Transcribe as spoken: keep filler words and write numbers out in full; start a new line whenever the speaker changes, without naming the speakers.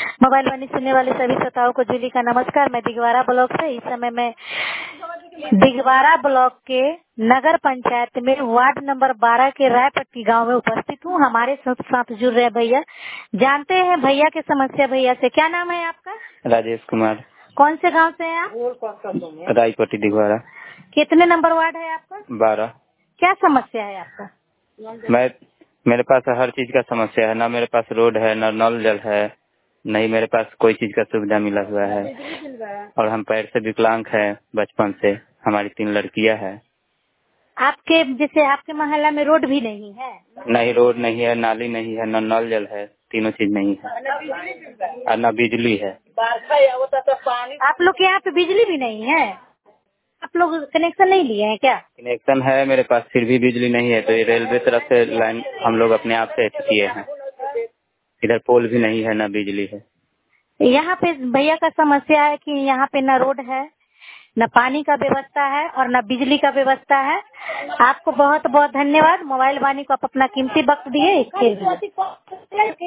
Mobile वाणी सुनने वाले सभी श्रोताओं को जूली का नमस्कार। मैं दिगवारा ब्लॉक से इस समय मैं दिगवारा ब्लॉक के नगर पंचायत में वार्ड नंबर बारह के रायपट्टी गांव में उपस्थित हूं। हमारे साथ साथ जुड़ रहे भैया, जानते हैं भैया की समस्या। भैया से क्या नाम है आपका?
राजेश कुमार।
कौन से गांव से हैं आप?
रायपट्टी दिगवारा।
कितने नंबर वार्ड है आपका?
बारह।
क्या समस्या है आपका?
मैं मेरे पास हर चीज का समस्या है, ना मेरे पास रोड है, ना नल जल है, नहीं मेरे पास कोई चीज का सुविधा मिला हुआ है। और हम पैर से विकलांग है, बचपन से। हमारी तीन लड़कियां हैं।
आपके जैसे आपके मोहल्ला में रोड भी नहीं है?
नहीं, रोड नहीं है, नाली नहीं है, न नल जल है, तीनों चीज नहीं है। और न बिजली है।
आप लोग के यहाँ पे बिजली भी नहीं है? आप लोग कनेक्शन नहीं लिए हैं क्या?
कनेक्शन है मेरे पास, फिर भी बिजली नहीं है। तो ये रेलवे तरफ से लाइन हम लोग अपने आप से किए हैं। इधर पोल भी नहीं है, न बिजली है।
यहाँ पे भैया का समस्या है कि यहाँ पे न रोड है, न पानी का व्यवस्था है और न बिजली का व्यवस्था है। आपको बहुत बहुत धन्यवाद। मोबाइल वाणी को आप अपना कीमती वक्त दिए इसके लिए।